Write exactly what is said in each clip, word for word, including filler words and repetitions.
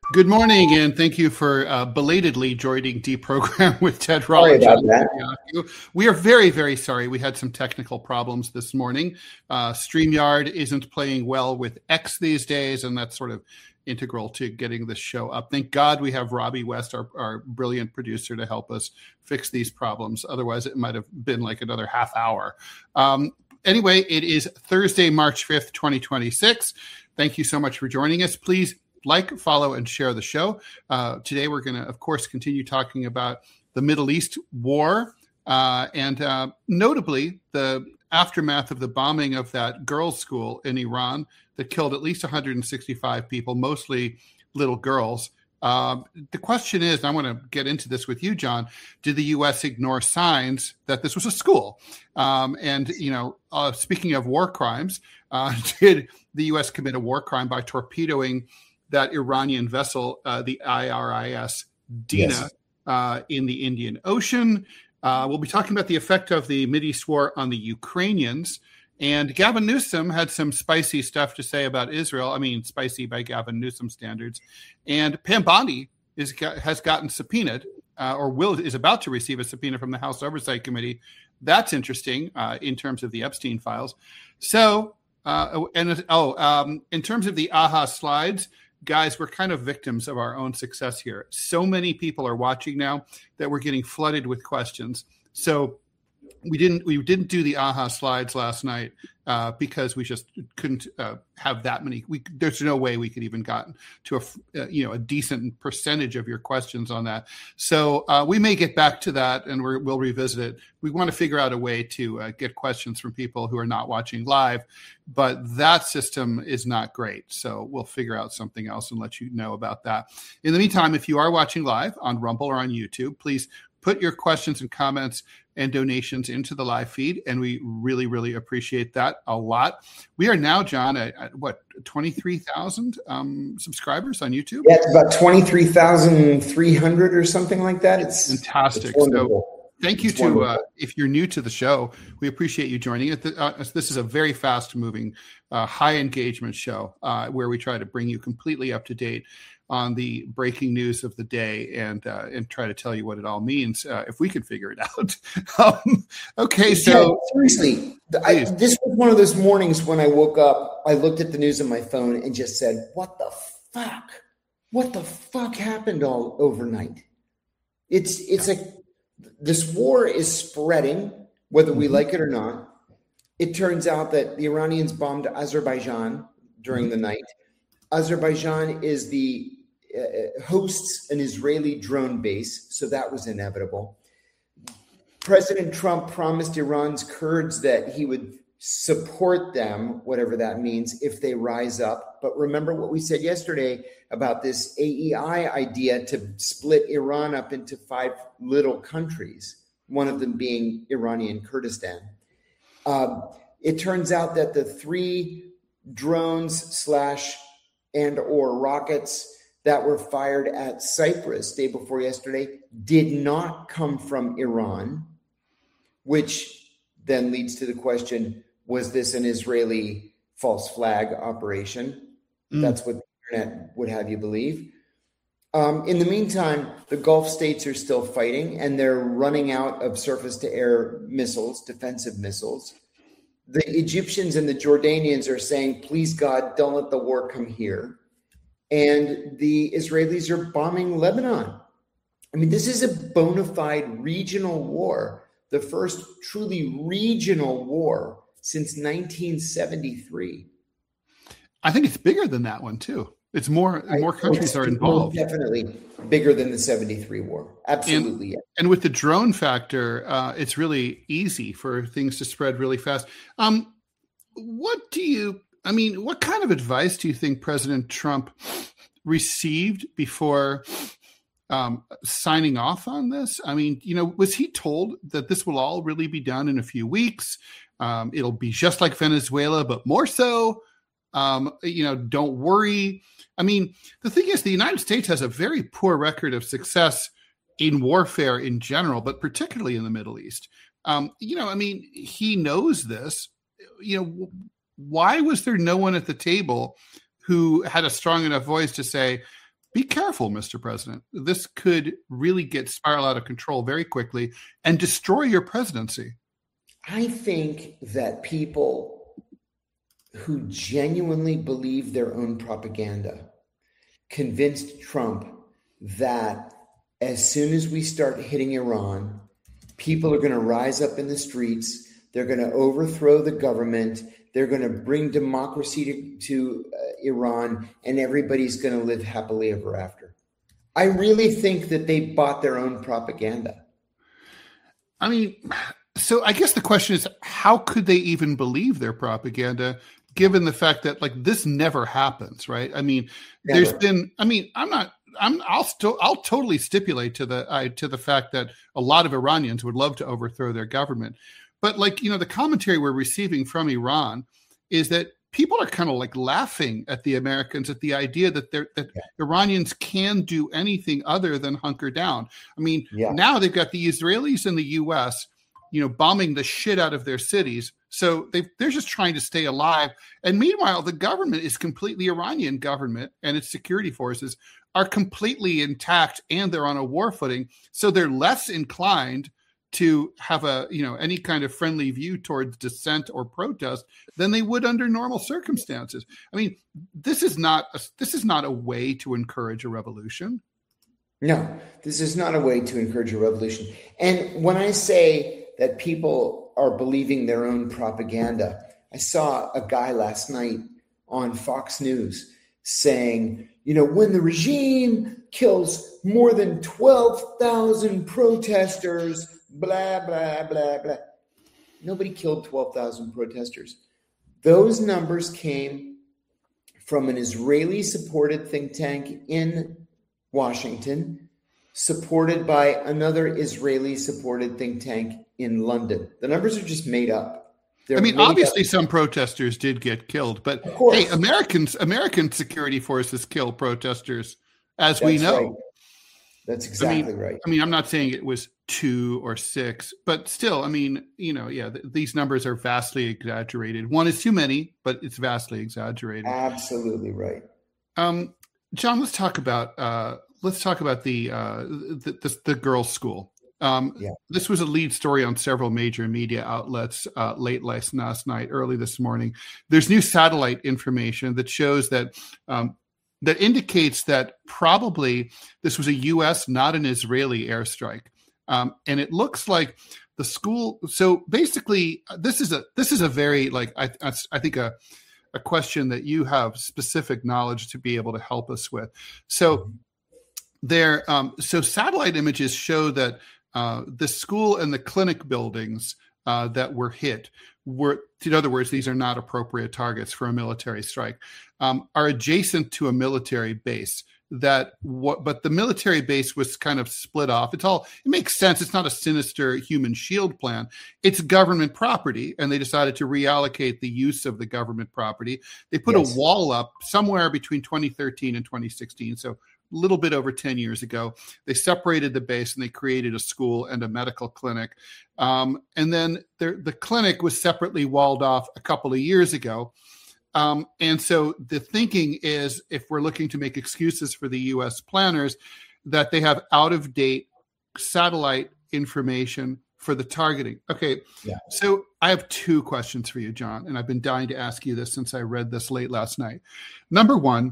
Good morning, and thank you for uh, belatedly joining Deprogram with Ted Rollins. Sorry about that. We are very, very sorry. We had some technical problems this morning. Uh, StreamYard isn't playing well with X these days, and that's sort of integral to getting this show up. Thank God we have Robbie West, our, our brilliant producer, to help us fix these problems. Otherwise, it might have been like another half hour. Um, anyway, it is Thursday, March fifth, twenty twenty-six. Thank you so much for joining us. Please like, follow, and share the show. Uh, today, we're going to, of course, continue talking about the Middle East war uh, and uh, notably the aftermath of the bombing of that girls' school in Iran that killed at least one hundred sixty-five people, mostly little girls. Um, the question is, and I want to get into this with you, John, did the U S ignore signs that this was a school? Um, and, you know, uh, speaking of war crimes, uh, did the U S commit a war crime by torpedoing that Iranian vessel, uh, the I R I S Dina, yes. uh, in the Indian Ocean? Uh, we'll be talking about the effect of the Mideast war on the Ukrainians. And Gavin Newsom had some spicy stuff to say about Israel. I mean, spicy by Gavin Newsom standards. And Pam Bondi is, has gotten subpoenaed uh, or will is about to receive a subpoena from the House Oversight Committee. That's interesting uh, in terms of the Epstein files. So, uh, and oh, um, in terms of the AHA slides, guys, we're kind of victims of our own success here. So many people are watching now that we're getting flooded with questions. So we didn't we didn't do the AHA slides last night uh, because we just couldn't uh, have that many. We, there's no way we could even gotten to a uh, you know a decent percentage of your questions on that. So uh, we may get back to that and we're, we'll revisit it. We want to figure out a way to uh, get questions from people who are not watching live, but that system is not great. So we'll figure out something else and let you know about that. In the meantime, if you are watching live on Rumble or on YouTube, please put your questions and comments and donations into the live feed, and we really, really appreciate that a lot. We are now, John, at, at what, twenty-three thousand um, subscribers on YouTube? Yeah, it's about twenty-three thousand three hundred or something like that. It's fantastic. It's so thank you it's to, uh, if you're new to the show, we appreciate you joining it. Uh, this is a very fast-moving, uh, high-engagement show uh, where we try to bring you completely up to date on the breaking news of the day and uh, and try to tell you what it all means uh, if we can figure it out. um, okay, so yeah, seriously, I, this was one of those mornings when I woke up, I looked at the news on my phone and just said, what the fuck? What the fuck happened all overnight? It's it's yeah. a this war is spreading, whether we mm-hmm. like it or not. It turns out that the Iranians bombed Azerbaijan during mm-hmm. the night. Azerbaijan is the uh, hosts an Israeli drone base, so that was inevitable. President Trump promised Iran's Kurds that he would support them, whatever that means, if they rise up. But remember what we said yesterday about this A E I idea to split Iran up into five little countries, one of them being Iranian Kurdistan. Um, it turns out that the three drones slash and or rockets that were fired at Cyprus day before yesterday did not come from Iran, which then leads to the question, was this an Israeli false flag operation? Mm. That's what the internet would have you believe. Um, in the meantime, the Gulf states are still fighting, and they're running out of surface-to-air missiles, defensive missiles. The Egyptians and the Jordanians are saying, please, God, don't let the war come here. And the Israelis are bombing Lebanon. I mean, this is a bona fide regional war, the first truly regional war since nineteen seventy-three. I think it's bigger than that one, too. It's more more countries are involved. Definitely bigger than the seventy-three war. Absolutely. And, yeah. and with the drone factor, uh, it's really easy for things to spread really fast. Um, what do you, I mean, what kind of advice do you think President Trump received before um, signing off on this? I mean, you know, was he told that this will all really be done in a few weeks? Um, it'll be just like Venezuela, but more so. Um, you know, don't worry. I mean, the thing is, the United States has a very poor record of success in warfare in general, but particularly in the Middle East. Um, you know, I mean, he knows this. You know, why was there no one at the table who had a strong enough voice to say, be careful, Mister President. This could really get spiral out of control very quickly and destroy your presidency. I think that people who genuinely believe their own propaganda convinced Trump that as soon as we start hitting Iran, people are going to rise up in the streets. They're going to overthrow the government. They're going to bring democracy to, to uh, Iran, and everybody's going to live happily ever after. I really think that they bought their own propaganda. I mean, so I guess the question is, how could they even believe their propaganda, given the fact that like this never happens, right? I mean, never. There's been. I mean, I'm not. I'm. I'll still. I'll totally stipulate to the uh, to the fact that a lot of Iranians would love to overthrow their government. But like, you know, the commentary we're receiving from Iran is that people are kind of like laughing at the Americans at the idea that they're that yeah. Iranians can do anything other than hunker down. I mean, yeah. now they've got the Israelis and the U S, you know, bombing the shit out of their cities. So they they're just trying to stay alive. And meanwhile, the government is completely Iranian government, and its security forces are completely intact, and they're on a war footing. So they're less inclined to have a, you know, any kind of friendly view towards dissent or protest than they would under normal circumstances. I mean, this is not a, this is not a way to encourage a revolution. No, this is not a way to encourage a revolution. And when I say that people are believing their own propaganda, I saw a guy last night on Fox News saying, you know, when the regime kills more than twelve thousand protesters, blah, blah, blah, blah. Nobody killed twelve thousand protesters. Those numbers came from an Israeli-supported think tank in Washington, supported by another Israeli-supported think tank in London. The numbers are just made up. They're I mean, obviously, up. Some protesters did get killed, but hey, Americans, American security forces kill protesters, as That's we know. Right. That's exactly I mean, right. I mean, I'm not saying it was two or six, but still, I mean, you know, yeah, th- these numbers are vastly exaggerated. One is too many, but it's vastly exaggerated. Absolutely right. Um, John, let's talk about uh, let's talk about the uh, the, the, the girls' school. Um, yeah. This was a lead story on several major media outlets uh, late last, last night, early this morning. There's new satellite information that shows that um, that indicates that probably this was a U S, not an Israeli airstrike. Um, and it looks like the school. So basically, this is a this is a very like I I, I think a a question that you have specific knowledge to be able to help us with. So there, um, so satellite images show that uh, the school and the clinic buildings uh, that were hit were, in other words, these are not appropriate targets for a military strike, um, are adjacent to a military base. That what, but the military base was kind of split off. It's all, it makes sense. It's not a sinister human shield plan. It's government property, and they decided to reallocate the use of the government property. They put yes. a wall up somewhere between twenty thirteen and twenty sixteen. So a little bit over ten years ago, they separated the base and they created a school and a medical clinic. Um, and then the, the clinic was separately walled off a couple of years ago. Um, and so the thinking is, if we're looking to make excuses for the U S planners, that they have out-of-date satellite information for the targeting. Okay, yeah. So I have two questions for you, John, and I've been dying to ask you this since I read this late last night. Number one,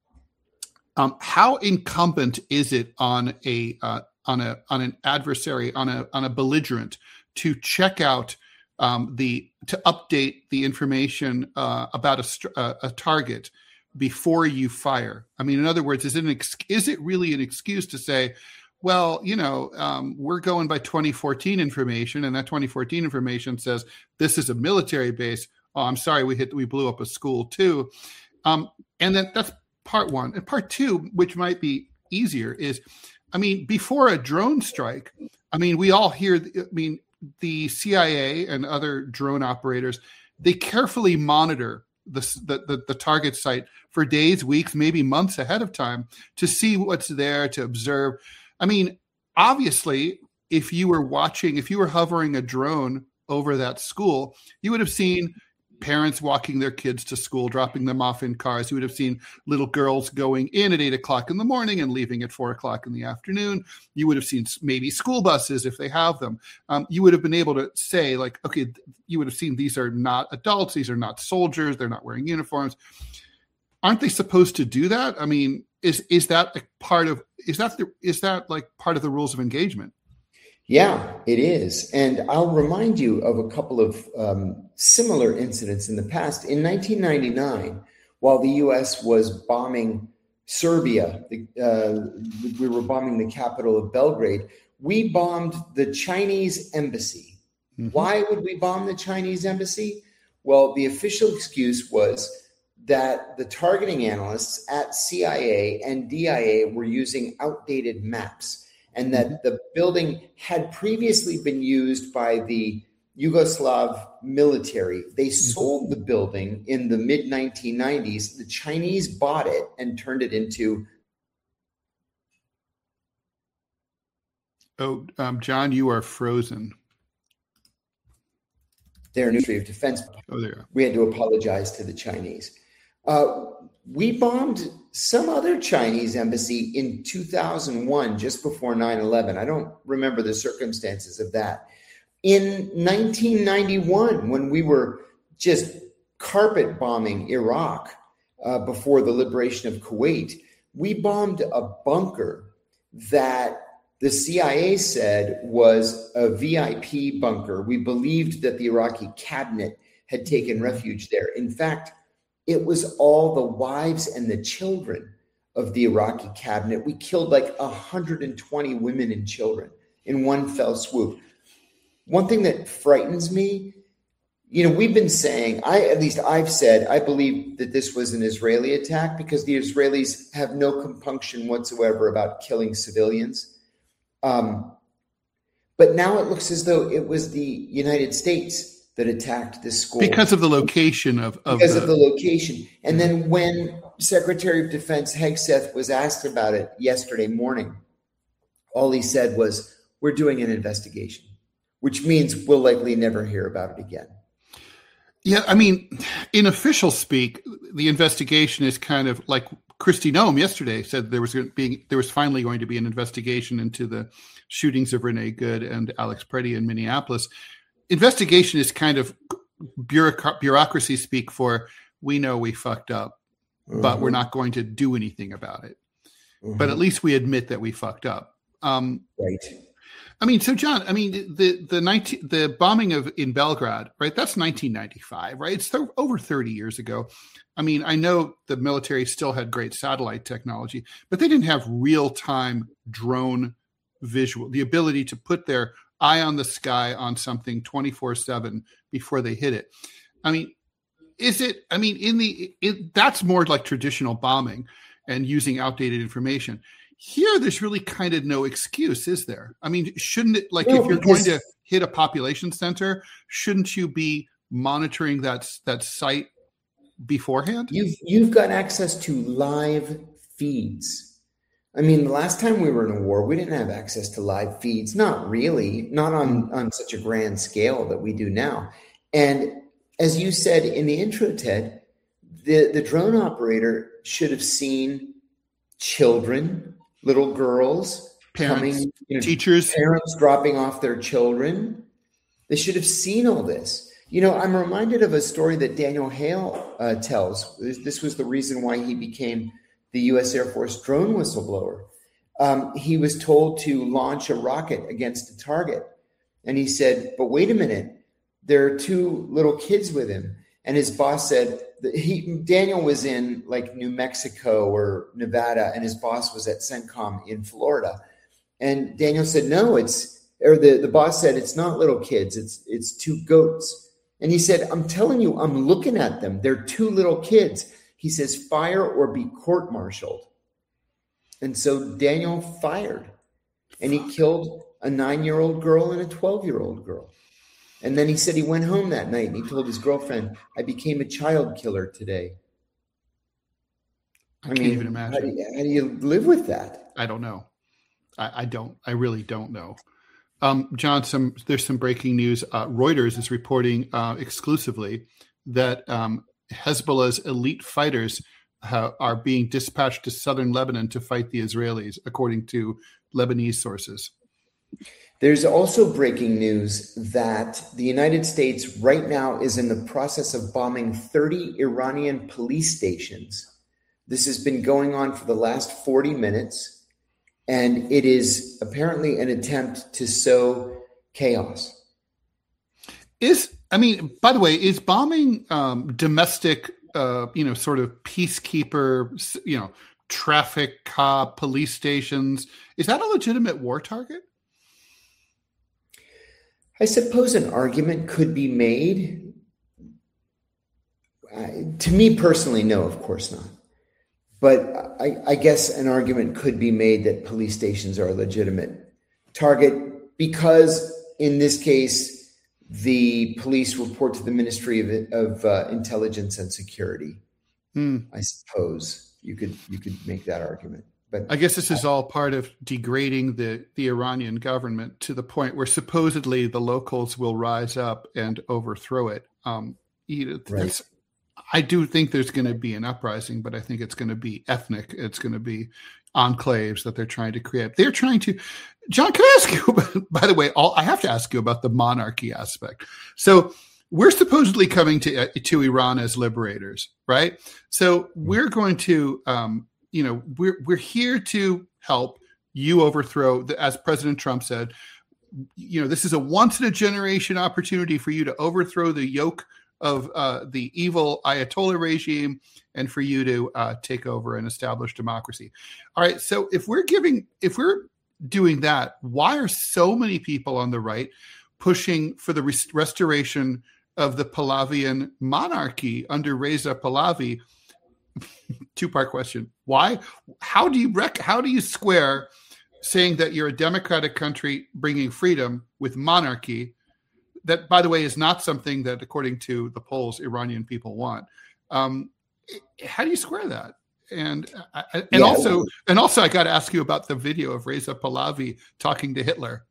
um, how incumbent is it on a uh, on a on an adversary, on a on a belligerent, to check out Um, the to update the information uh, about a, a, a target before you fire? I mean, in other words, is it an ex- is it really an excuse to say, well, you know, um, we're going by twenty fourteen information, and that twenty fourteen information says this is a military base. Oh, I'm sorry, we hit we blew up a school too, um, and then that's part one. And part two, which might be easier, is, I mean, before a drone strike, I mean, we all hear. I mean. The C I A and other drone operators, they carefully monitor the, the, the target site for days, weeks, maybe months ahead of time to see what's there, to observe. I mean, obviously, if you were watching, if you were hovering a drone over that school, you would have seen parents walking their kids to school, dropping them off in cars. You would have seen little girls going in at eight o'clock in the morning and leaving at four o'clock in the afternoon. You would have seen maybe school buses if they have them. Um, you would have been able to say, like, okay, you would have seen these are not adults. These are not soldiers. They're not wearing uniforms. Aren't they supposed to do that? I mean, is is that a part of is that the, is that like part of the rules of engagement? Yeah, it is. And I'll remind you of a couple of um, similar incidents in the past. In nineteen ninety-nine, while the U S was bombing Serbia, the, uh, we were bombing the capital of Belgrade, we bombed the Chinese embassy. Mm-hmm. Why would we bomb the Chinese embassy? Well, the official excuse was that the targeting analysts at C I A and D I A were using outdated maps, and that the building had previously been used by the Yugoslav military. They sold the building in the mid nineteen nineties. The Chinese bought it and turned it into... Oh, um, John, you are frozen. Their Ministry of Defense. Oh, there. We had to apologize to the Chinese. Uh, we bombed some other Chinese embassy in two thousand one, just before nine eleven. I don't remember the circumstances of that. In nineteen ninety-one, when we were just carpet bombing Iraq uh, before the liberation of Kuwait, we bombed a bunker that the C I A said was a V I P bunker. We believed that the Iraqi cabinet had taken refuge there. In fact, it was all the wives and the children of the Iraqi cabinet. We killed like one hundred twenty women and children in one fell swoop. One thing that frightens me, you know, we've been saying, I at least I've said, I believe that this was an Israeli attack because the Israelis have no compunction whatsoever about killing civilians. Um, but now it looks as though it was the United States that attacked this school. Because of the location of, of Because the, of the location. And then when Secretary of Defense Hegseth was asked about it yesterday morning, all he said was, we're doing an investigation, which means we'll likely never hear about it again. Yeah, I mean, in official speak, the investigation is kind of like Kristi Noem yesterday said there was going to be, there was finally going to be an investigation into the shootings of Renee Good and Alex Preddy in Minneapolis. Investigation is kind of bureauc- bureaucracy speak for, we know we fucked up, mm-hmm. but we're not going to do anything about it. Mm-hmm. But at least we admit that we fucked up. Um, right. I mean, so John, I mean, the the nineteen the bombing of in Belgrade, right? That's nineteen ninety-five, right? It's th- over thirty years ago. I mean, I know the military still had great satellite technology, but they didn't have real time drone visual, the ability to put their eye on the sky on something twenty-four seven before they hit it. I mean, is it, I mean, in the, it, that's more like traditional bombing and using outdated information. Here, there's really kind of no excuse, is there? I mean, shouldn't it, like, no, if you're going to hit a population center, shouldn't you be monitoring that, that site beforehand? You've, you've got access to live feeds. I mean, the last time we were in a war, we didn't have access to live feeds. Not really, not on, on such a grand scale that we do now. And as you said in the intro, Ted, the, the drone operator should have seen children, little girls, parents, coming, you know, teachers, parents dropping off their children. They should have seen all this. You know, I'm reminded of a story that Daniel Hale uh, tells. This, this was the reason why he became the U S Air Force drone whistleblower. Um, he was told to launch a rocket against a target. And he said, but wait a minute, there are two little kids with him. And his boss said, that he Daniel was in like New Mexico or Nevada, and his boss was at CENTCOM in Florida. And Daniel said, no, it's, or the, the boss said, it's not little kids, it's it's two goats. And he said, I'm telling you, I'm looking at them. They're two little kids. He says, fire or be court-martialed. And so Daniel fired, and he killed a nine-year-old girl and a twelve-year-old girl. And then he said he went home that night and he told his girlfriend, I became a child killer today. I, I can't mean, even imagine. How do, you, how do you live with that? I don't know. I, I don't. I really don't know. Um, John, some there's some breaking news. Uh, Reuters is reporting uh, exclusively that um, Hezbollah's elite fighters uh, are being dispatched to southern Lebanon to fight the Israelis, according to Lebanese sources. There's also breaking news that the United States right now is in the process of bombing thirty Iranian police stations. This has been going on for the last forty minutes, and it is apparently an attempt to sow chaos. Is, I mean, by the way, is bombing um, domestic, uh, you know, sort of peacekeeper, you know, traffic cop, police stations, is that a legitimate war target? I suppose an argument could be made. Uh, to me personally, no, of course not. But I, I guess an argument could be made that police stations are a legitimate target because in this case, the police report to the Ministry of, of uh, Intelligence and Security. Hmm. I suppose you could you could make that argument. But I guess this is all part of degrading the, the Iranian government to the point where supposedly the locals will rise up and overthrow it. Um, right. I do think there's going to be an uprising, but I think it's going to be ethnic. It's going to be enclaves that they're trying to create. They're trying to, John, can I ask you, about, by the way, all, I have to ask you about the monarchy aspect. So we're supposedly coming to, uh, to Iran as liberators, right? So we're going to, um, you know, we're we're here to help you overthrow, the, as President Trump said, you know, this is a once in a generation opportunity for you to overthrow the yoke of uh, the evil Ayatollah regime and for you to uh, take over and establish democracy. All right. So if we're giving, if we're doing that, why are so many people on the right pushing for the rest- restoration of the Pahlavian monarchy under Reza Pahlavi? Two-part question. Why? How do you rec- how do you square saying that you're a democratic country bringing freedom with monarchy? That, by the way, is not something that, according to the polls, Iranian people want. Um, how do you square that? And and yeah. also and also, I got to ask you about the video of Reza Pahlavi talking to Hitler.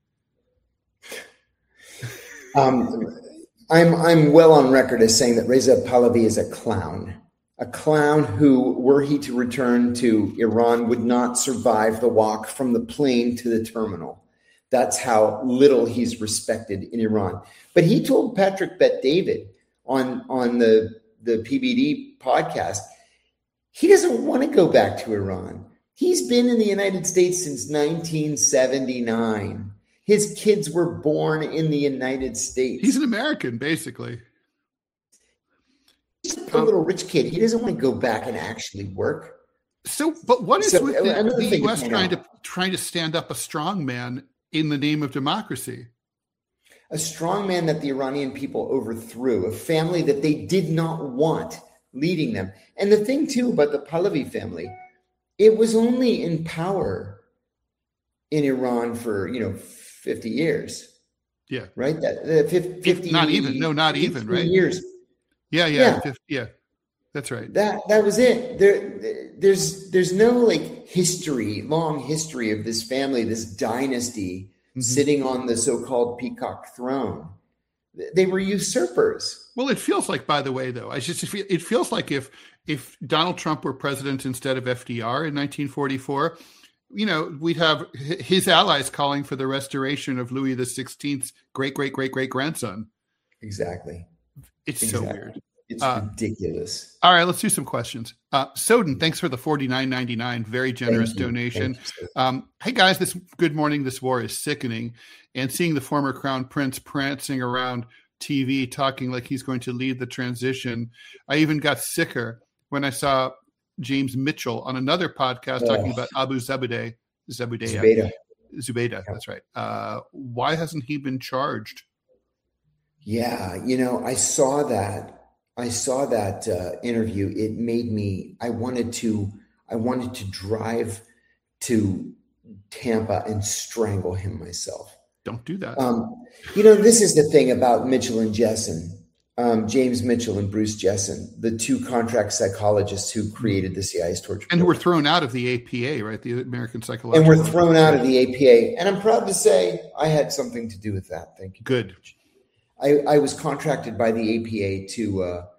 Um, I'm I'm well on record as saying that Reza Pahlavi is a clown. A clown who, were he to return to Iran, would not survive the walk from the plane to the terminal. That's how little he's respected in Iran. But he told Patrick Bet-David on, on the, the P B D podcast, he doesn't want to go back to Iran. He's been in the United States since nineteen seventy-nine. His kids were born in the United States. He's an American, basically. He's a little rich kid. He doesn't want to go back and actually work. So, but what is so, with the, the U S to trying to trying to stand up a strong man in the name of democracy? A strong man that the Iranian people overthrew, a family that they did not want leading them. And the thing too about the Pahlavi family, it was only in power in Iran for, you know, fifty years. Yeah. Right? That the fifty not even. No, not even, right? Years. Yeah, yeah, yeah. fifty, yeah. That's right. That that was it. There, there's there's no like history, long history of this family, this dynasty mm-hmm. sitting on the so-called peacock throne. They were usurpers. Well, it feels like, by the way, though, I just it feels like if if Donald Trump were president instead of F D R in nineteen forty-four, you know, we'd have his allies calling for the restoration of Louis the sixteenth's great great great great grandson. Exactly. It's exactly. so weird. It's uh, ridiculous. All right, let's do some questions. Uh, Soden, thanks for the forty-nine ninety-nine. Very generous donation. You, um, hey, guys, this good morning. This war is sickening. And seeing the former crown prince prancing around T V talking like he's going to lead the transition. I even got sicker when I saw James Mitchell on another podcast oh. talking about Abu Zubaydah. Zubaydah. Zubaydah. Zubaydah, yeah. That's right. Uh, why hasn't he been charged? Yeah, you know, I saw that. I saw that uh, interview. It made me, I wanted to, I wanted to drive to Tampa and strangle him myself. Don't do that. Um, you know, this is the thing about Mitchell and Jessen, um, James Mitchell and Bruce Jessen, the two contract psychologists who created the C I A's torture. And who were thrown out of the A P A, right? The American Psychological. And were thrown out of the A P A. And I'm proud to say I had something to do with that. Thank you. Good. I, I was contracted by the A P A to uh,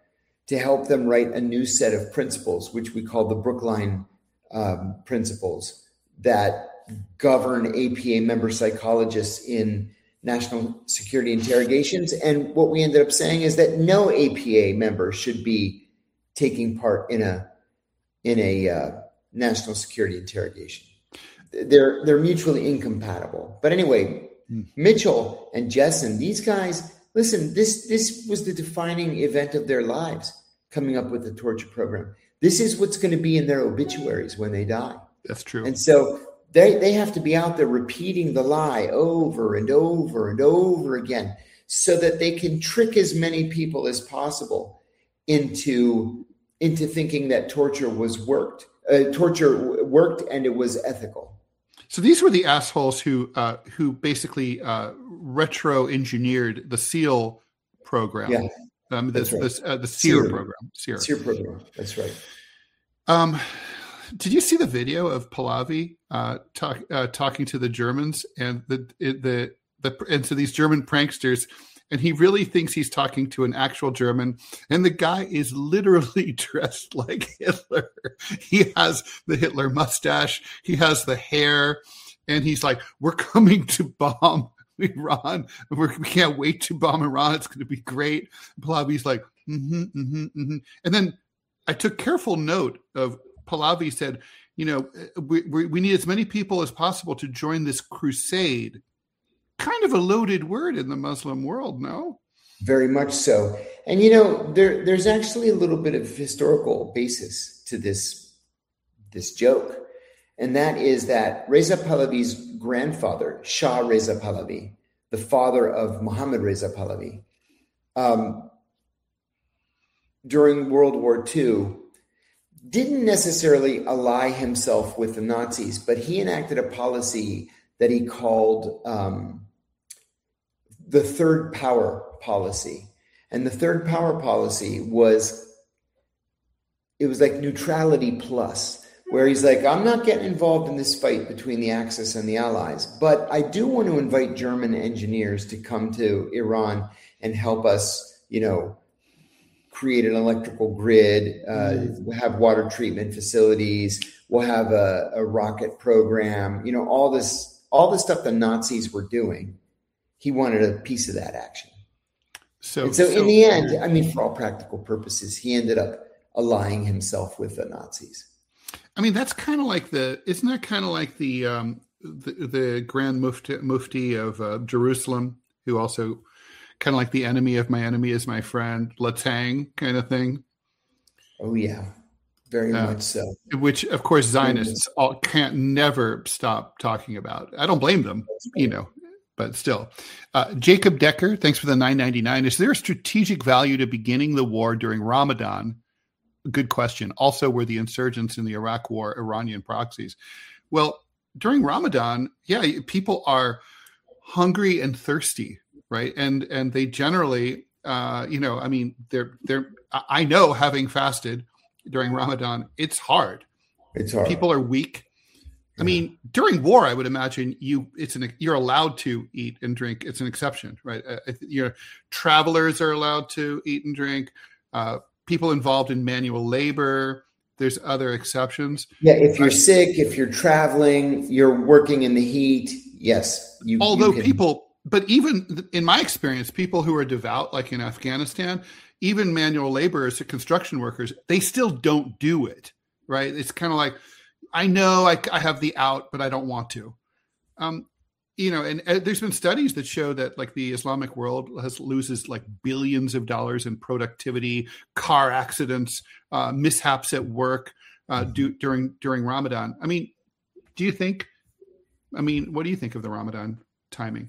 to help them write a new set of principles, which we call the Brookline um, principles, that govern A P A member psychologists in national security interrogations. And what we ended up saying is that no A P A member should be taking part in a in a uh, national security interrogation. They're they're mutually incompatible. But anyway, mm. Mitchell and Jessen, these guys, listen, this this was the defining event of their lives, coming up with the torture program. This is what's going to be in their obituaries when they die. That's true. And so they they have to be out there repeating the lie over and over and over again so that they can trick as many people as possible into, into thinking that torture was worked. Uh, torture worked and it was ethical. So these were the assholes who uh, who basically uh, retro-engineered the SEAL program. Yeah, um, that's the right. the, uh, the SEER, SEER program. SEER. SEER program. That's right. Um, did you see the video of Pahlavi uh, talk, uh, talking to the Germans and the the the and to these German pranksters? And he really thinks he's talking to an actual German. And the guy is literally dressed like Hitler. He has the Hitler mustache. He has the hair. And he's like, we're coming to bomb Iran. We're, we can't wait to bomb Iran. It's going to be great. Pahlavi's like, mm-hmm, mm-hmm, mm-hmm. And then I took careful note of Pahlavi said, you know, we, we, we need as many people as possible to join this crusade. Kind of a loaded word in the Muslim world, no? Very much so. And, you know, there there's actually a little bit of historical basis to this, this joke. And that is that Reza Pahlavi's grandfather, Shah Reza Pahlavi, the father of Muhammad Reza Pahlavi, um, during World War Two, didn't necessarily ally himself with the Nazis, but he enacted a policy that he called um, the third power policy. And the third power policy was, it was like neutrality plus, where he's like, I'm not getting involved in this fight between the Axis and the Allies, but I do want to invite German engineers to come to Iran and help us, you know, create an electrical grid, uh, mm. have water treatment facilities, we'll have a, a rocket program, you know, all this, all the stuff the Nazis were doing. He wanted a piece of that action. So, and so, so in the end, I mean, for all practical purposes, he ended up allying himself with the Nazis. I mean, that's kind of like the, isn't that kind of like the, um, the, the Grand Mufti, Mufti of uh, Jerusalem, who also kind of like the enemy of my enemy is my friend, Latang kind of thing? Oh, yeah. Very uh, much so. Which, of course, Zionists all can't never stop talking about. I don't blame them, you know, but still. Uh, Jacob Decker, thanks for the nine ninety-nine. Is there a strategic value to beginning the war during Ramadan? Good question. Also, were the insurgents in the Iraq war Iranian proxies? Well, during Ramadan, yeah, people are hungry and thirsty, right? And and they generally, uh, you know, I mean, they're they're. I know, having fasted during Ramadan, it's hard. It's hard. People are weak. I mean, during war, I would imagine you it's an you're allowed to eat and drink. It's an exception, right? Uh, you know, travelers are allowed to eat and drink. Uh, people involved in manual labor. There's other exceptions. Yeah, if you're uh, sick, if you're traveling, you're working in the heat. Yes, you. Although you can... people, but even in my experience, people who are devout, like in Afghanistan, even manual laborers, construction workers, they still don't do it, right? It's kind of like, I know I, I have the out, but I don't want to. Um, you know, and, and there's been studies that show that like the Islamic world has loses like billions of dollars in productivity, car accidents, uh, mishaps at work uh, do, during during Ramadan. I mean, do you think? I mean, what do you think of the Ramadan timing?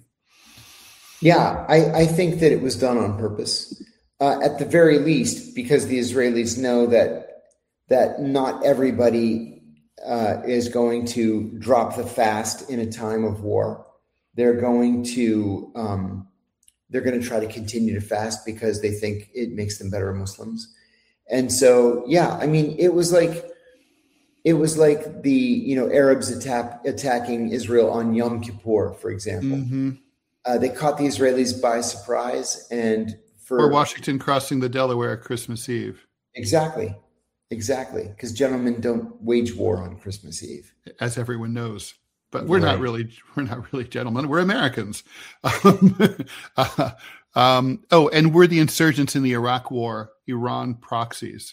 Yeah, I, I think that it was done on purpose. Uh, at the very least, because the Israelis know that that not everybody uh, is going to drop the fast in a time of war. They're going to um, they're going to try to continue to fast because they think it makes them better Muslims. And so, yeah, I mean, it was like it was like the you know Arabs attack, attacking Israel on Yom Kippur, for example. Mm-hmm. Uh, they caught the Israelis by surprise and. For, or Washington crossing the Delaware at Christmas Eve. Exactly. Exactly. Because gentlemen don't wage war on Christmas Eve. As everyone knows. But we're Right. not really we're not really gentlemen. We're Americans. Um, uh, um, oh, and we're the insurgents in the Iraq War, Iran proxies.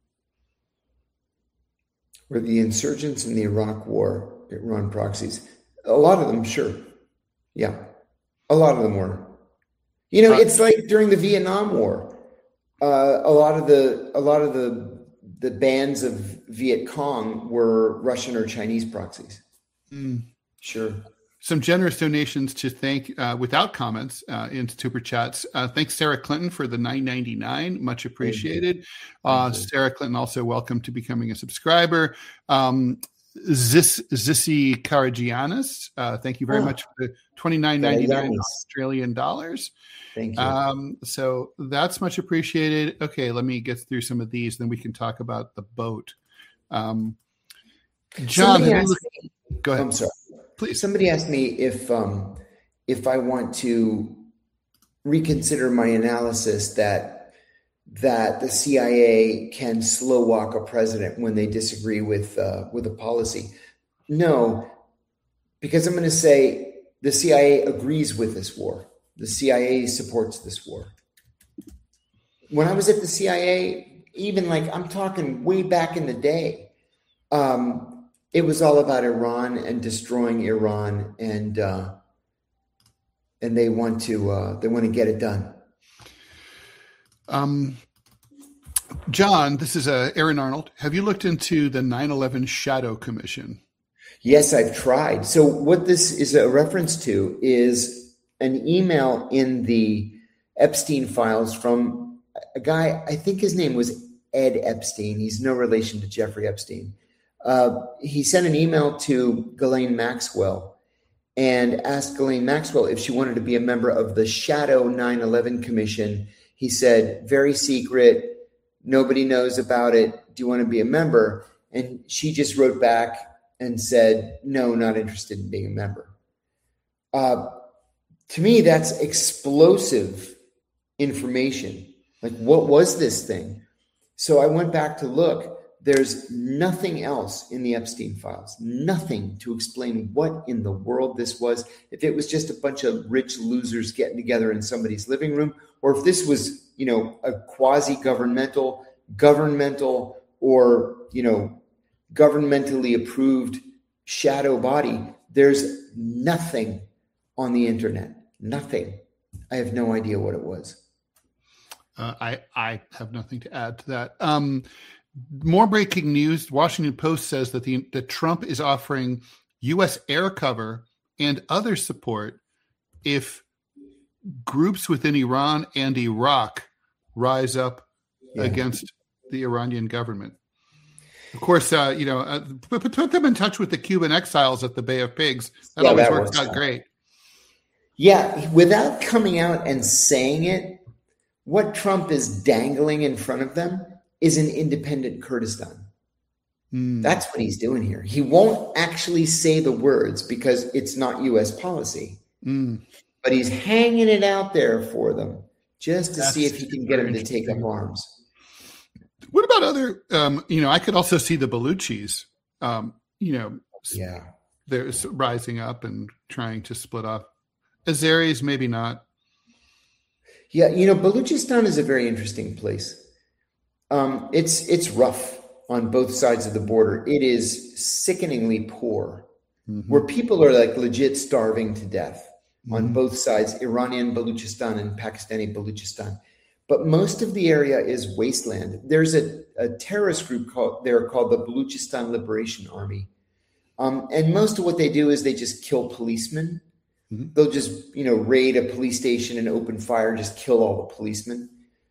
We're the insurgents in the Iraq War, Iran proxies. A lot of them, sure. Yeah. A lot of them were. You know, uh, it's like during the Vietnam War. Uh, a lot of the a lot of the the bands of Viet Cong were Russian or Chinese proxies. Mm, sure. Some generous donations to thank uh, without comments uh, in super chats. Uh, thanks, Sarah Clinton, for the nine ninety-nine. Much appreciated. Uh, Sarah Clinton also welcome to becoming a subscriber. Um, Zis, Zissy Karagianis, uh, thank you very oh. much for the twenty-nine ninety-nine Australian dollars. Thank you. Um, so that's much appreciated. Okay, let me get through some of these, then we can talk about the boat. Um, John, have you looked- me, go ahead. I'm sorry. Please. Somebody asked me if um, if I want to reconsider my analysis that that the C I A can slow walk a president when they disagree with uh, with a policy. No, because I'm going to say the C I A agrees with this war. The C I A supports this war. When I was at the C I A, even like I'm talking way back in the day, um, it was all about Iran and destroying Iran, and uh, and they want to uh, they want to get it done. Um, John, this is uh, Aaron Arnold. Have you looked into the nine eleven Shadow Commission? Yes, I've tried. So what this is a reference to is an email in the Epstein files from a guy, I think his name was Ed Epstein. He's no relation to Jeffrey Epstein. Uh, he sent an email to Ghislaine Maxwell and asked Ghislaine Maxwell if she wanted to be a member of the Shadow nine eleven Commission. He said, very secret, nobody knows about it. Do you want to be a member? And she just wrote back and said, no, not interested in being a member. Uh, to me, that's explosive information. Like, what was this thing? So I went back to look. There's nothing else in the Epstein files, nothing to explain what in the world this was. If it was just a bunch of rich losers getting together in somebody's living room, or if this was, you know, a quasi-governmental, governmental, or, you know, governmentally approved shadow body, there's nothing on the internet. Nothing. I have no idea what it was. Uh, I, I have nothing to add to that. Um, More breaking news. Washington Post says that the that Trump is offering U S air cover and other support if groups within Iran and Iraq rise up yeah. against the Iranian government. Of course, uh, you know, uh, put, put them in touch with the Cuban exiles at the Bay of Pigs. That yeah, always that works, works out, out great. Yeah, without coming out and saying it, what Trump is dangling in front of them is an independent Kurdistan. Mm. That's what he's doing here. He won't actually say the words because it's not U S policy, mm. but he's hanging it out there for them just to That's see if he can get them to take up arms. What about other, um, you know, I could also see the Baluchis, um, you know, yeah, they're rising up and trying to split off. Azeris, maybe not. Yeah, you know, Baluchistan is a very interesting place. Um, it's it's rough on both sides of the border. It is sickeningly poor, mm-hmm. where people are like legit starving to death mm-hmm. on both sides, Iranian Baluchistan and Pakistani Baluchistan. But most of the area is wasteland. There's a, a terrorist group called there called the Baluchistan Liberation Army. Um, and most of what they do is they just kill policemen. Mm-hmm. They'll just, you know, raid a police station and open fire, just kill all the policemen.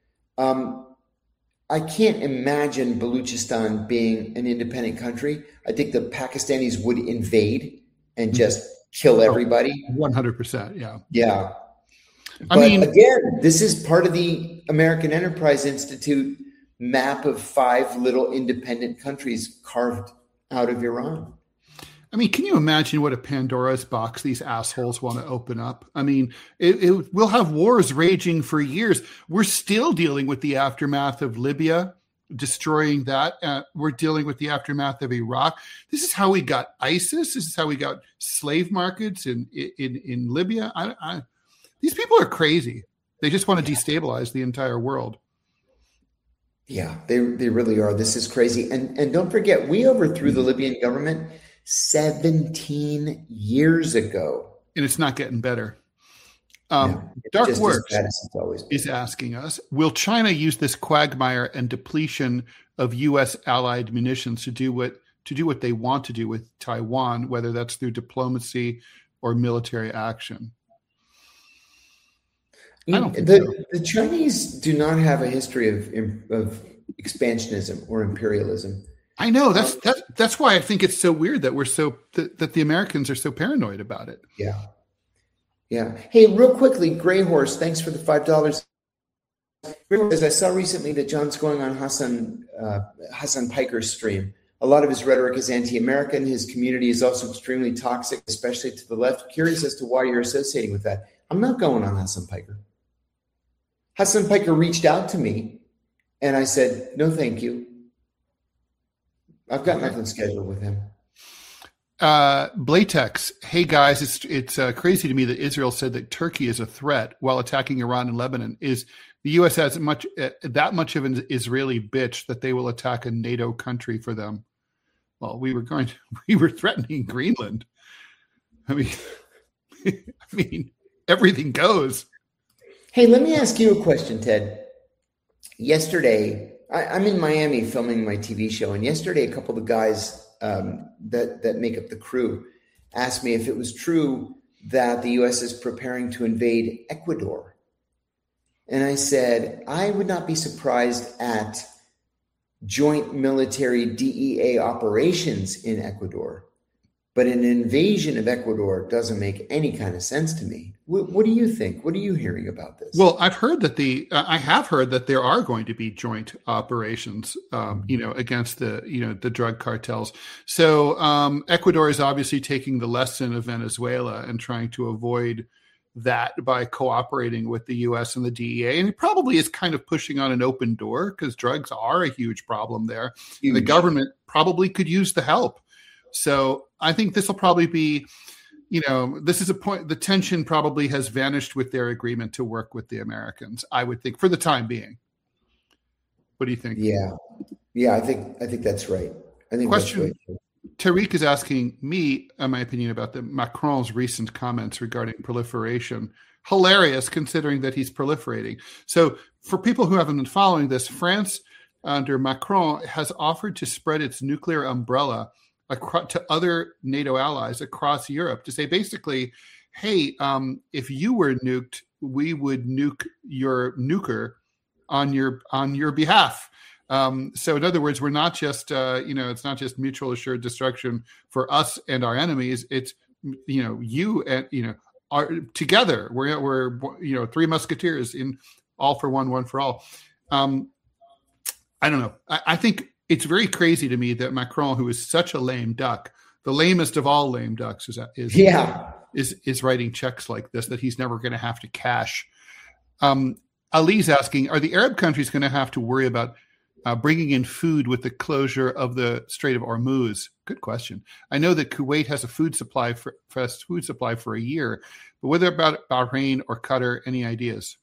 Um, I can't imagine Baluchistan being an independent country. I think the Pakistanis would invade and just kill everybody. one hundred percent, yeah. Yeah. I but mean, again, this is part of the American Enterprise Institute map of five little independent countries carved out of Iran. I mean, can you imagine what a Pandora's box these assholes want to open up? I mean, it, it, we'll have wars raging for years. We're still dealing with the aftermath of Libya destroying that. Uh, we're dealing with the aftermath of Iraq. This is how we got ISIS. This is how we got slave markets in in, in Libya. I, I, these people are crazy. They just want to destabilize the entire world. Yeah, they they really are. This is crazy. And and don't forget, we overthrew the Libyan government seventeen years ago. And it's not getting better. Um, no, Dark Works is asking us, will China use this quagmire and depletion of U S allied munitions to do what to do what they want to do with Taiwan, whether that's through diplomacy or military action? I don't think the, so. The Chinese do not have a history of of expansionism or imperialism. I know that's that's that's why I think it's so weird that we're so that, that the Americans are so paranoid about it. Yeah, yeah. Hey, real quickly, Grey Horse, thanks for the five dollars. As I saw recently that John's going on Hassan uh, Hassan Piker's stream. A lot of his rhetoric is anti-American. His community is also extremely toxic, especially to the left. Curious as to why you're associating with that. I'm not going on Hassan Piker. Hassan Piker reached out to me, and I said, no, thank you. I've got nothing scheduled with him. Uh, Blatex, hey guys, it's it's uh, crazy to me that Israel said that Turkey is a threat while attacking Iran and Lebanon. Is the U S has much uh, that much of an Israeli bitch that they will attack a NATO country for them? Well, we were going to, we were threatening Greenland. I mean, I mean, everything goes. Hey, let me ask you a question, Ted. Yesterday, I, I'm in Miami filming my T V show, and yesterday a couple of the guys um, that, that make up the crew asked me if it was true that the U S is preparing to invade Ecuador. And I said, I would not be surprised at joint military D E A operations in Ecuador, but an invasion of Ecuador doesn't make any kind of sense to me. What, what do you think? What are you hearing about this? Well, I've heard that the uh, I have heard that there are going to be joint operations, um, you know, against the you know the drug cartels. So um, Ecuador is obviously taking the lesson of Venezuela and trying to avoid that by cooperating with the U S and the D E A, and it probably is kind of pushing on an open door because drugs are a huge problem there. Huge. The government probably could use the help. So I think this will probably be, you know, this is a point. The tension probably has vanished with their agreement to work with the Americans, I would think, for the time being. What do you think? Yeah, yeah, I think I think that's right. I think Question. That's right. Tariq is asking me, uh, my opinion about the Macron's recent comments regarding proliferation. Hilarious, considering that he's proliferating. So, for people who haven't been following this, France under Macron has offered to spread its nuclear umbrella across, to other NATO allies across Europe to say basically, hey, um, if you were nuked, we would nuke your nuker on your on your behalf. Um, so in other words, we're not just, uh, you know, it's not just mutual assured destruction for us and our enemies. It's, you know, you and, you know, are together. We're, we're, you know, three musketeers in all for one, one for all. Um, I don't know. I, I think it's very crazy to me that Macron, who is such a lame duck, the lamest of all lame ducks is, is, yeah. is, is writing checks like this, that he's never going to have to cash. Um, Ali's asking, are the Arab countries going to have to worry about Uh, bringing in food with the closure of the Strait of Hormuz? Good question. I know that Kuwait has a food supply for has food supply for a year, but whether about Bahrain or Qatar, any ideas?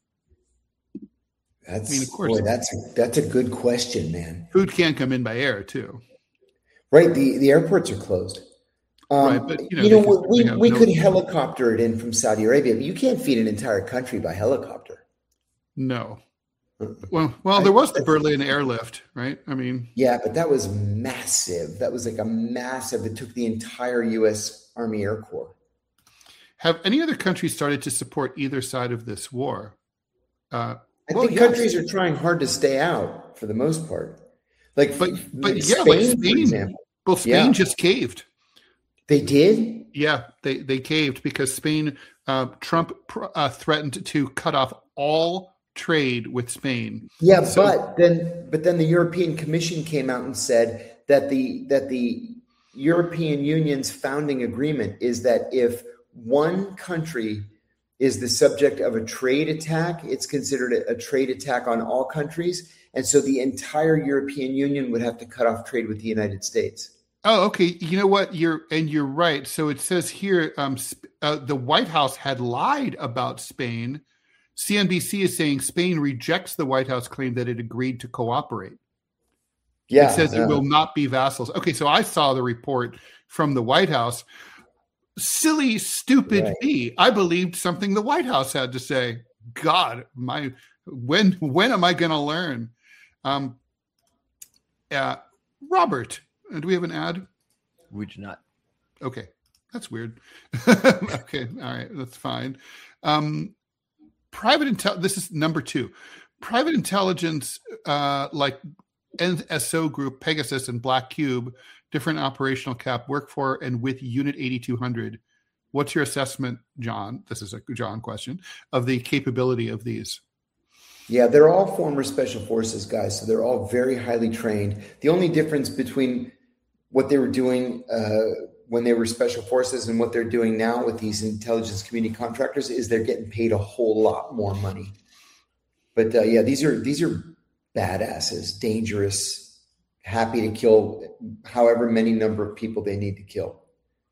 That's I mean, of course, boy, that's a, that's a good question, man. Food can come in by air too, right? The the airports are closed. Um, right, but you know, you know we we no could helicopter it in from Saudi Arabia, but you can't feed an entire country by helicopter. No. Well, well, there was the Berlin airlift, right? I mean, yeah, but that was massive. That was like a massive. It took the entire U S Army Air Corps. Have any other countries started to support either side of this war? Uh, I well, think yes. countries are trying hard to stay out for the most part. Like, but but like yeah, Spain, like Spain, for example. Well, Spain yeah. just caved. They did? Yeah, they they caved because Spain. Uh, Trump uh, threatened to cut off all trade with Spain. Yeah, so, but then but then the European Commission came out and said that the that the European Union's founding agreement is that if one country is the subject of a trade attack, it's considered a, a trade attack on all countries. And so the entire European Union would have to cut off trade with the United States. Oh, okay. You know what? You're and you're right. So it says here, um, uh, the White House had lied about Spain. C N B C is saying Spain rejects the White House claim that it agreed to cooperate. Yeah, it says yeah. it will not be vassals. Okay, so I saw the report from the White House. Silly, stupid right. me. I believed something the White House had to say. God, my when when am I going to learn? Um, uh, Robert. Do we have an ad? We do not. Okay. That's weird. Okay. All right. That's fine. Um, private intel. This is number two. Private intelligence, uh, like N S O Group, Pegasus, and Black Cube, different operational cap, work for and with Unit eighty-two hundred. What's your assessment, John? This is a John question of the capability of these. Yeah, they're all former special forces guys, so they're all very highly trained. The only difference between what they were doing uh, when they were special forces and what they're doing now with these intelligence community contractors is they're getting paid a whole lot more money. But uh, yeah, these are these are badasses, dangerous, happy to kill however many number of people they need to kill.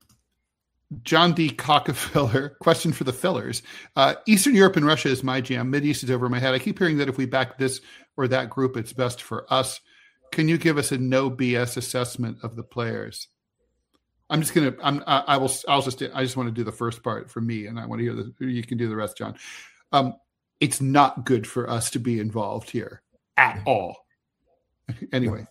John D. Cockafiller, question for the fillers. Uh, Eastern Europe and Russia is my jam. Mideast is over my head. I keep hearing that if we back this or that group, it's best for us. Can you give us a no B S assessment of the players? I'm just gonna. I'm. I, I will. I'll just. I just want to do the first part for me, and I want to hear the. You can do the rest, John. Um, it's not good for us to be involved here at all. Anyway,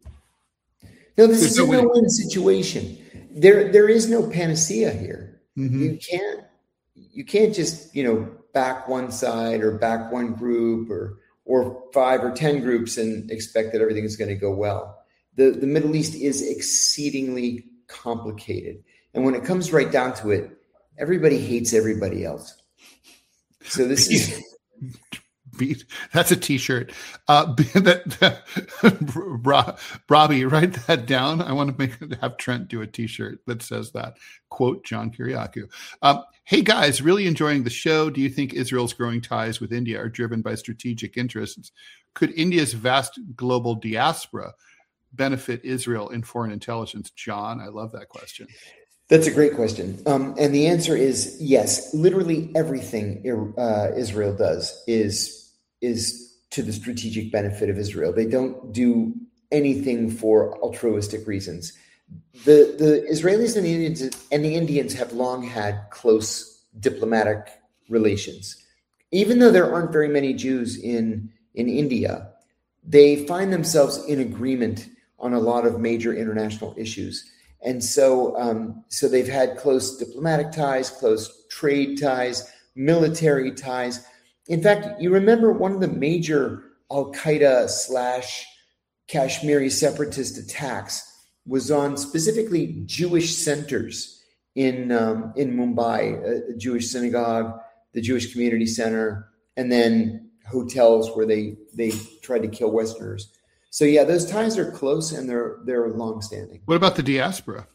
no, this is a no-win situation. There, there is no panacea here. Mm-hmm. You can't. You can't just you know back one side or back one group or. or five or ten groups and expect that everything is going to go well. The, the Middle East is exceedingly complicated. And when it comes right down to it, everybody hates everybody else. So this is... Beat. That's a T-shirt. Uh, that, that, Robbie, write that down. I want to make have Trent do a T-shirt that says that. Quote John Kiriakou. Um, hey guys, really enjoying the show. Do you think Israel's growing ties with India are driven by strategic interests? Could India's vast global diaspora benefit Israel in foreign intelligence? John, I love that question. That's a great question. Um, and the answer is yes. Literally everything uh, Israel does is is to the strategic benefit of Israel. They don't do anything for altruistic reasons. The the Israelis and the Indians and the Indians have long had close diplomatic relations. Even though there aren't very many Jews in, in India, they find themselves in agreement on a lot of major international issues. And so, um, so they've had close diplomatic ties, close trade ties, military ties. In fact, you remember one of the major Al-Qaeda slash Kashmiri separatist attacks was on specifically Jewish centers in um, in Mumbai, a Jewish synagogue, the Jewish Community Center, and then hotels where they they tried to kill Westerners. So yeah, those ties are close and they're they're longstanding. What about the diaspora?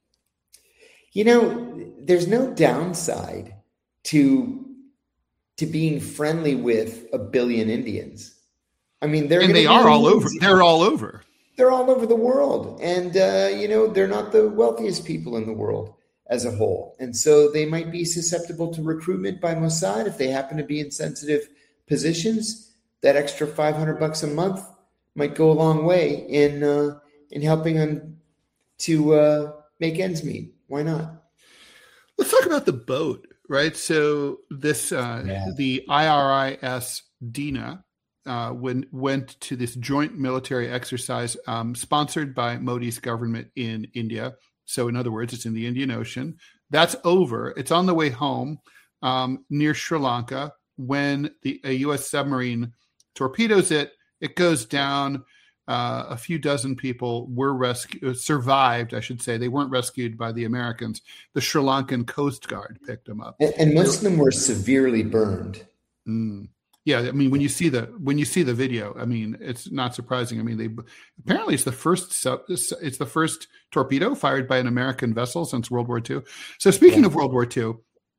You know, there's no downside to to being friendly with a billion Indians. I mean, they're and they are all over. They're all over. They're all over the world, and uh, you know, they're not the wealthiest people in the world as a whole, and so they might be susceptible to recruitment by Mossad if they happen to be in sensitive positions. That extra five hundred bucks a month might go a long way in uh, in helping them to uh, make ends meet. Why not? Let's talk about the boat, right? So this uh, yeah. the I R I S Dina uh, when went to this joint military exercise um, sponsored by Modi's government in India. So in other words, it's in the Indian Ocean. That's over. It's on the way home um, near Sri Lanka when the a U S submarine torpedoes it. It goes down. Uh, a few dozen people were rescued, survived, I should say. They weren't rescued by the Americans. The Sri Lankan Coast Guard picked them up, and, and most of them were severely burned. Mm. Yeah, I mean, when you see the when you see the video, I mean, it's not surprising. I mean, they apparently it's the first it's the first torpedo fired by an American vessel since World War Two. So speaking yeah. of World War Two,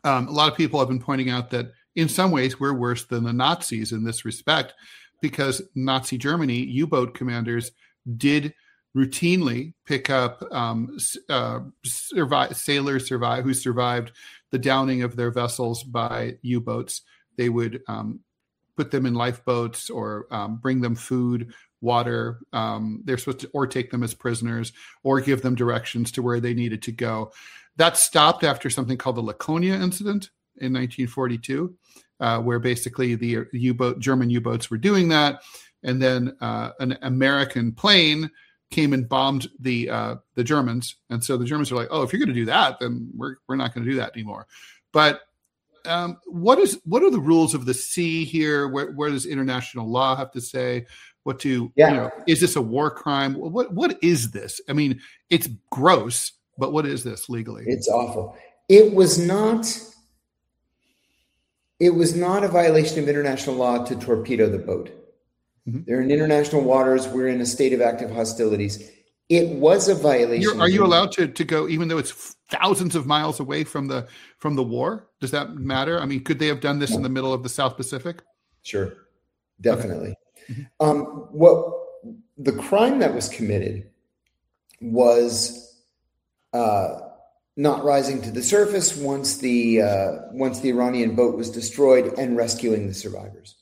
Um, a lot of people have been pointing out that in some ways we're worse than the Nazis in this respect, because Nazi Germany U-boat commanders did routinely pick up um, uh, survive, sailors survive who survived the downing of their vessels by U-boats. They would um, put them in lifeboats or um, bring them food, water. Um, they're supposed to, or take them as prisoners, or give them directions to where they needed to go. That stopped after something called the Laconia incident in nineteen forty-two, uh, where basically the U-boat German U-boats were doing that, and then uh, an American plane came and bombed the uh, the Germans, and so the Germans were like, "Oh, if you're going to do that, then we're we're not going to do that anymore." But um, what is what are the rules of the sea here? Where, where does international law have to say? What to yeah. you know? Is this a war crime? What what is this? I mean, it's gross. But what is this legally? It's awful. It was not. It was not a violation of international law to torpedo the boat. Mm-hmm. They're in international waters. We're in a state of active hostilities. It was a violation. You're, are you allowed to, to go, even though it's thousands of miles away from the from the war? Does that matter? I mean, could they have done this no. in the middle of the South Pacific? Sure, definitely. Okay. Mm-hmm. Um, what the crime that was committed was. Uh, not rising to the surface once the uh, once the Iranian boat was destroyed and rescuing the survivors.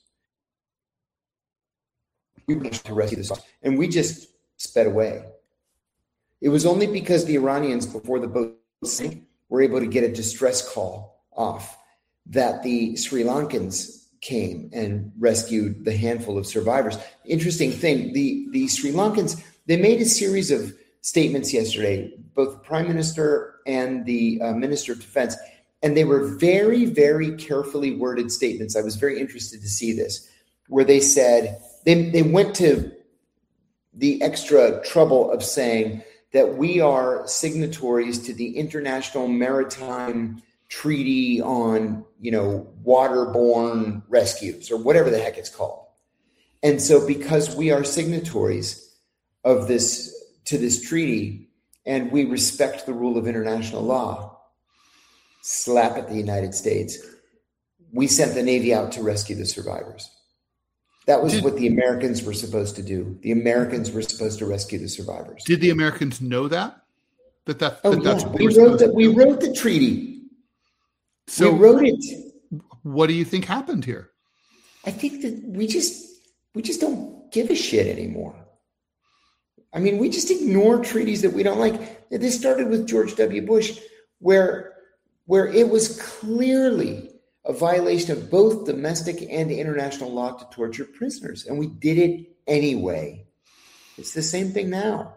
We rushed to rescue the survivors, and we just sped away. It was only because the Iranians, before the boat sank, were able to get a distress call off that the Sri Lankans came and rescued the handful of survivors. Interesting thing, the, the Sri Lankans, they made a series of statements yesterday, both the Prime Minister and the uh, Minister of Defense, and they were very, very carefully worded statements. I was very interested to see this, where they said, they, they went to the extra trouble of saying that we are signatories to the International Maritime Treaty on, you know, waterborne rescues, or whatever the heck it's called. And so because we are signatories of this to this treaty, and we respect the rule of international law, slap at the United States, we sent the Navy out to rescue the survivors. That was did, what the Americans were supposed to do. The Americans were supposed to rescue the survivors. Did the Americans know that? That, that, oh, that that's yeah. what we wrote that. We wrote the treaty. So we wrote it. What do you think happened here? I think that we just we just don't give a shit anymore. I mean, we just ignore treaties that we don't like. This started with George W. Bush, where, where it was clearly a violation of both domestic and international law to torture prisoners. And we did it anyway. It's the same thing now.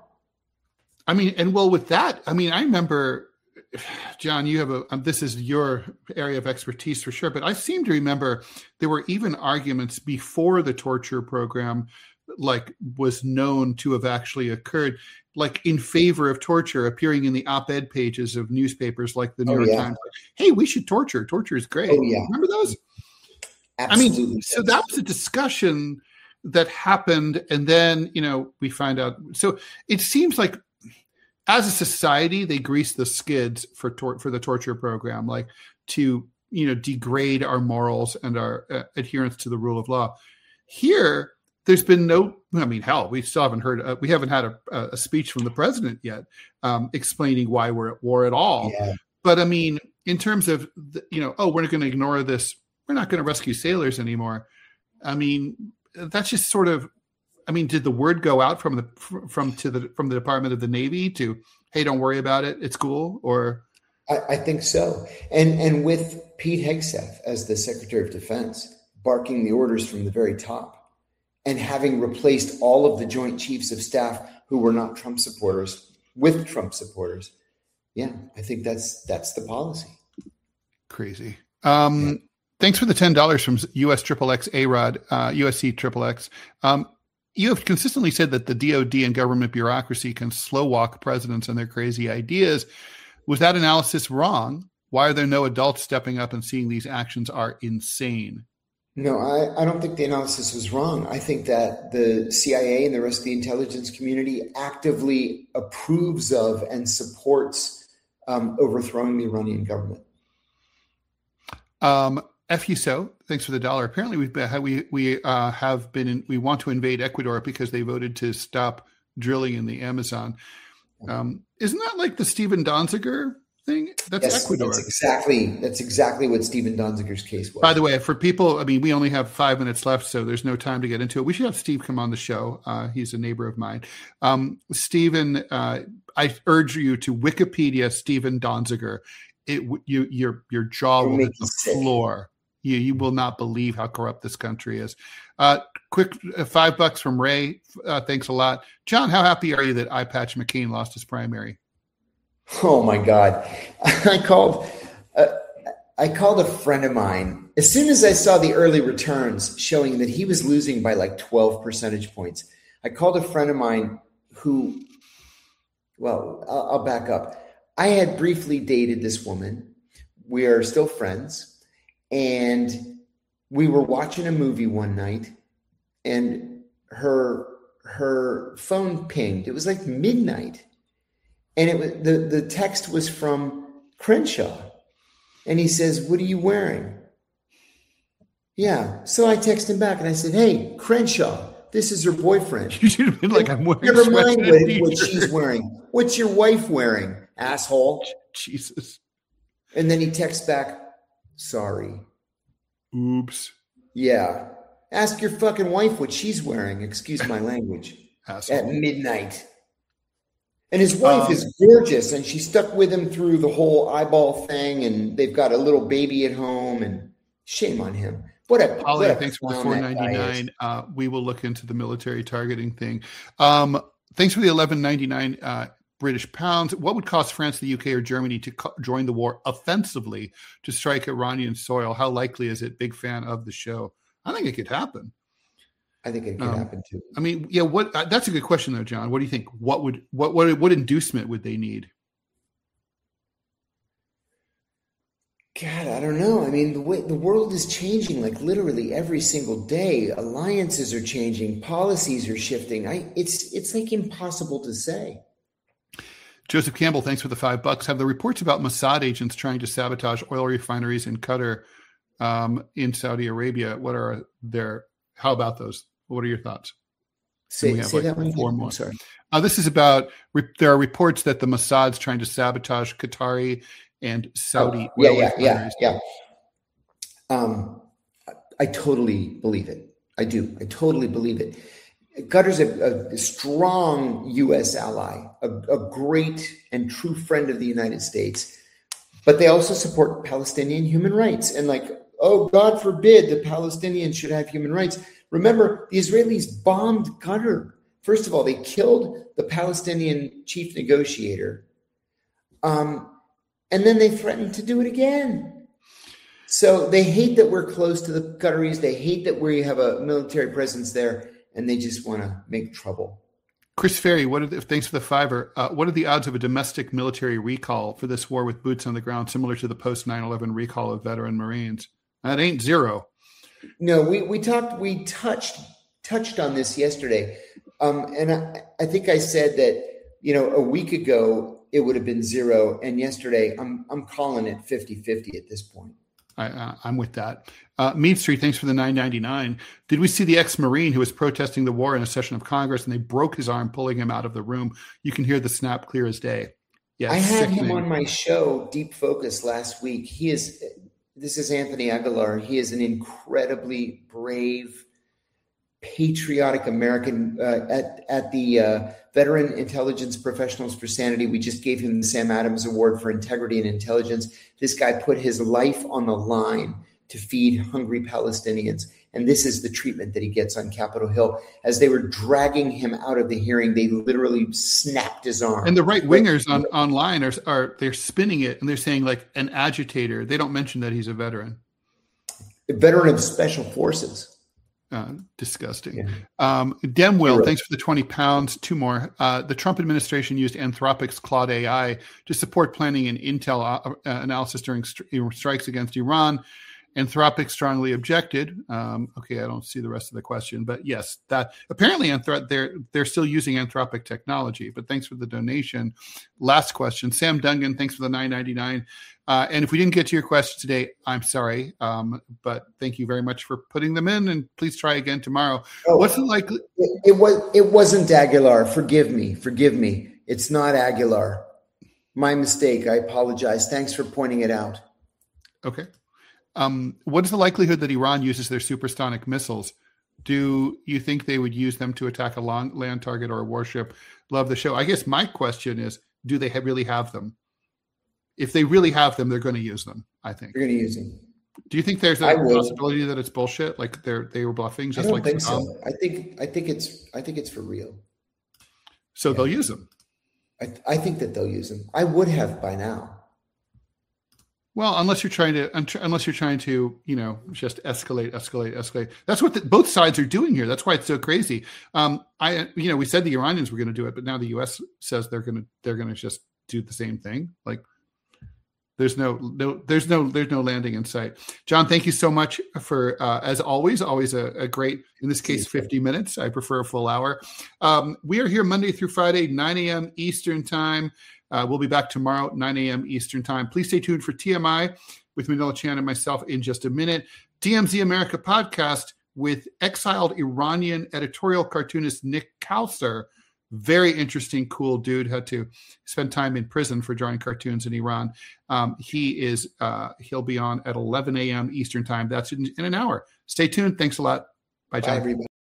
I mean, and well, with that, I mean, I remember, John, you have a, um, this is your area of expertise for sure, but I seem to remember there were even arguments before the torture program like was known to have actually occurred, like in favor of torture, appearing in the op-ed pages of newspapers like the New oh, York yeah. Times. Like, hey, we should torture. Torture is great. Oh, yeah. Remember those? Absolutely. I mean, so that was a discussion that happened, and then, you know, we find out. So it seems like as a society, they grease the skids for tor- for the torture program, like to, you know, degrade our morals and our uh, adherence to the rule of law. Here, there's been no, I mean, hell, we still haven't heard, uh, we haven't had a, a speech from the president yet um, explaining why we're at war at all. Yeah. But I mean, in terms of, the, you know, oh, we're going to ignore this. We're not going to rescue sailors anymore. I mean, that's just sort of, I mean, did the word go out from the, from to the, from the Department of the Navy to, hey, don't worry about it, it's cool? Or I, I think so. And, and with Pete Hegseth as the Secretary of Defense, barking the orders from the very top, and having replaced all of the Joint Chiefs of Staff who were not Trump supporters with Trump supporters. Yeah, I think that's that's the policy. Crazy. Um, yeah. Thanks for the ten dollars from U S Triple X A-Rod, uh, U S C Triple X. Um, you have consistently said that the D O D and government bureaucracy can slow walk presidents and their crazy ideas. Was that analysis wrong? Why are there no adults stepping up and seeing these actions are insane? No, I, I don't think the analysis was wrong. I think that the C I A and the rest of the intelligence community actively approves of and supports um, overthrowing the Iranian government. Um, F you so. Thanks for the dollar. Apparently, we've been, we we uh, have been in, we want to invade Ecuador because they voted to stop drilling in the Amazon. Um, isn't that like the Stephen Donziger thing? That's yes, Ecuador. That's exactly that's exactly what Stephen Donziger's case was. By the way, for people, I mean, we only have five minutes left, so there's no time to get into it. We should have Steve come on the show. Uh, he's a neighbor of mine. Um, Stephen, uh, I urge you to Wikipedia Stephen Donziger. It you your your jaw will hit the floor. You you will not believe how corrupt this country is. Uh, quick uh, five bucks from Ray. Uh, thanks a lot, John. How happy are you that Eye Patch McCain lost his primary? Oh my God! I called. Uh, I called a friend of mine as soon as I saw the early returns showing that he was losing by like twelve percentage points. I called a friend of mine who, well, I'll, I'll back up. I had briefly dated this woman. We are still friends. And we were watching a movie one night, and her her phone pinged. It was like midnight, and it was the, the text was from Crenshaw, and he says, "What are you wearing?" Yeah, so I texted him back, and I said, "Hey, Crenshaw, this is her boyfriend." You should have been like, "I'm wearing." Never mind what, what she's wearing. What's your wife wearing, asshole? Jesus. And then he texts back, "Sorry." Oops. Yeah. Ask your fucking wife what she's wearing. Excuse my language. Asshole. At midnight. And his wife um, is gorgeous, and she stuck with him through the whole eyeball thing, and they've got a little baby at home, and shame on him. What a Holly, what a thanks for the four ninety-nine. Uh, we will look into the military targeting thing. Um, thanks for the eleven ninety-nine uh, British pounds. What would cost France, the U K, or Germany to co- join the war offensively to strike Iranian soil? How likely is it? Big fan of the show. I think it could happen. I think it could um, happen too. I mean, yeah. What? Uh, that's a good question, though, John. What do you think? What would what what what inducement would they need? God, I don't know. I mean, the way the world is changing, like literally every single day. Alliances are changing, policies are shifting. I it's it's like impossible to say. Joseph Campbell, thanks for the five bucks. Have the reports about Mossad agents trying to sabotage oil refineries in Qatar, um, in Saudi Arabia? What are their? How about those? What are your thoughts? Say, say like that one four again. more. I'm sorry. Uh, this is about. Re- there are reports that the Mossad's trying to sabotage Qatari and Saudi. Oh, yeah, yeah, yeah, yeah. Um, I totally believe it. I do. I totally believe it. Qatar's a, a strong U S ally, a, a great and true friend of the United States, but they also support Palestinian human rights. And like, oh, God forbid the Palestinians should have human rights. Remember, the Israelis bombed Qatar. First of all, they killed the Palestinian chief negotiator. Um, and then they threatened to do it again. So they hate that we're close to the Qataris. They hate that we have a military presence there. And they just want to make trouble. Chris Ferry, what are the, thanks for the fiver. Uh, what are the odds of a domestic military recall for this war with boots on the ground, similar to the post nine eleven recall of veteran Marines? That ain't zero. No, we we talked, we touched touched on this yesterday, um, and I, I think I said that you know a week ago it would have been zero, and yesterday I'm I'm calling it fifty-fifty at this point. I, uh, I'm with that. Uh, Mead Street, thanks for the nine ninety-nine. Did we see the ex-Marine who was protesting the war in a session of Congress and they broke his arm, pulling him out of the room? You can hear the snap clear as day. Yeah, I had him on my show, Deep Focus, last week. He is, this is Anthony Aguilar. He is an incredibly brave, patriotic American. Uh, at, at the uh, Veteran Intelligence Professionals for Sanity, we just gave him the Sam Adams Award for Integrity and Intelligence. This guy put his life on the line to feed hungry Palestinians. And this is the treatment that he gets on Capitol Hill. As they were dragging him out of the hearing, they literally snapped his arm. And the right wingers on online are, are they're spinning it and they're saying like an agitator. They don't mention that he's a veteran. A veteran of special forces. Uh, disgusting. Yeah. Um, Demwill, Hero. Thanks for the twenty pounds. Two more. Uh, the Trump administration used Anthropic's Claude A I to support planning and intel uh, analysis during st- strikes against Iran. Anthropic strongly objected. Um, okay, I don't see the rest of the question, but yes, that apparently Anthrop- they're they're still using Anthropic technology. But thanks for the donation. Last question, Sam Dungan. Thanks for the nine ninety-nine. Uh, and if we didn't get to your question today, I'm sorry, um, but thank you very much for putting them in. And please try again tomorrow. Oh, What's the likely? It, it was it wasn't Aguilar. Forgive me. Forgive me. It's not Aguilar. My mistake. I apologize. Thanks for pointing it out. Okay. Um, what is the likelihood that Iran uses their supersonic missiles? Do you think they would use them to attack a long land target or a warship? Love the show. I guess my question is, do they have, really have them? If they really have them, they're going to use them, I think. They're going to use them. Do you think there's a possibility that it's bullshit? Like they're they were bluffing? Just I don't like think Saddam? so. I think I think it's I think it's for real. So yeah. They'll use them. I, th- I think that they'll use them. I would have by now. Well, unless you're trying to, unless you're trying to, you know, just escalate, escalate, escalate. That's what the, both sides are doing here. That's why it's so crazy. Um, I, you know, we said the Iranians were going to do it, but now the U S says they're going to, they're going to just do the same thing. Like, there's no, no, there's no, there's no landing in sight. John, thank you so much for, uh, as always, always a, a great, in this case, fifty minutes. I prefer a full hour. Um, we are here Monday through Friday, nine a.m. Eastern time. Uh, we'll be back tomorrow, nine a.m. Eastern time. Please stay tuned for T M I with Manila Chan and myself in just a minute. D M Z America podcast with exiled Iranian editorial cartoonist Nick Kausar. Very interesting, cool dude. Had to spend time in prison for drawing cartoons in Iran. Um, he is, uh, he'll be on at eleven a.m. Eastern time. That's in, in an hour. Stay tuned. Thanks a lot. Bye, John. Bye, everybody.